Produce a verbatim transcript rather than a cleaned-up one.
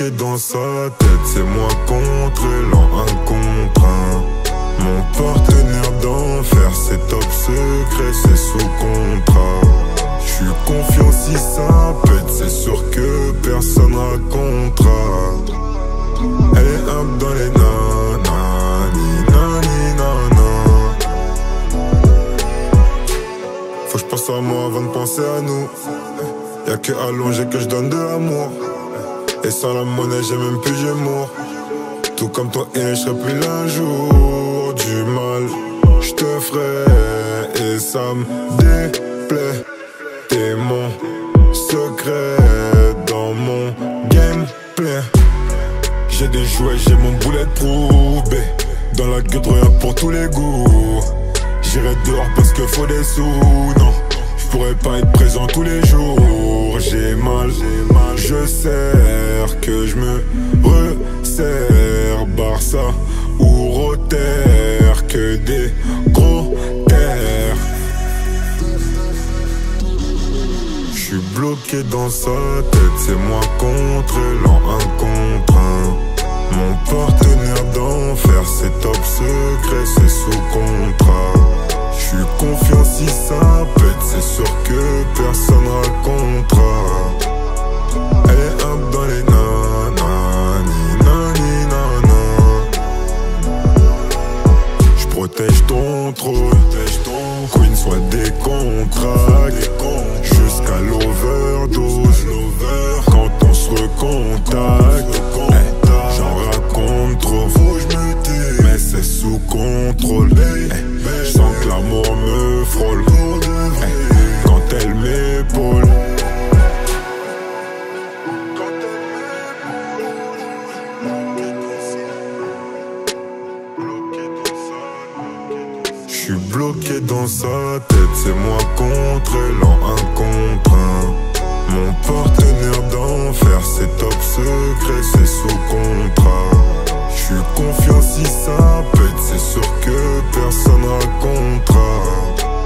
bloqué dans sa tête, c'est moi contre elle en un contre un. Mon partenaire d'enfer, c'est top secret, c'est sous contrat. J'suis confiant si ça pète, c'est sûr que personne racontera. Elle est up dans les nanas, ni nani nana. Faut que j'pense à moi avant de penser à nous. Y'a que allongé que j'donne de l'amour. Et sans la monnaie j'ai même plus j'mours. Tout comme toi et j'serai plus l'un jour. Du mal j'te ferai et ça me déplaît. T'es mon secret dans mon gameplay. J'ai des jouets, j'ai mon bulletproof B. Dans la gueule rien pour tous les goûts. J'irai dehors parce que faut des sous, non. J'pourrais pas être présent tous les jours. J'ai mal, j'ai mal, je sers que je me resserre. Barça ou Rotter, que des gros terres. J'suis bloqué dans sa tête, c'est moi contre elle en un contre un. Mon partenaire d'enfer, c'est top secret, c'est sous contrat. J'suis confiant si ça pète, c'est sûr que personne racontera. Elle est up dans les nanas, ni nani nana. J'protège ton trône, Queen soit des contrats, jusqu'à l'overdose. Quand on se recontacte, j'en raconte trop, mais c'est sous contrôle. J'sens que l'amour me frôle quand elle m'épaule. J'suis bloqué dans sa tête, c'est moi contre elle en un contre un. Mon partenaire d'enfer, c'est top secret, c'est sous contrat. J'suis confiant si ça pète, c'est sûr que personne racontera.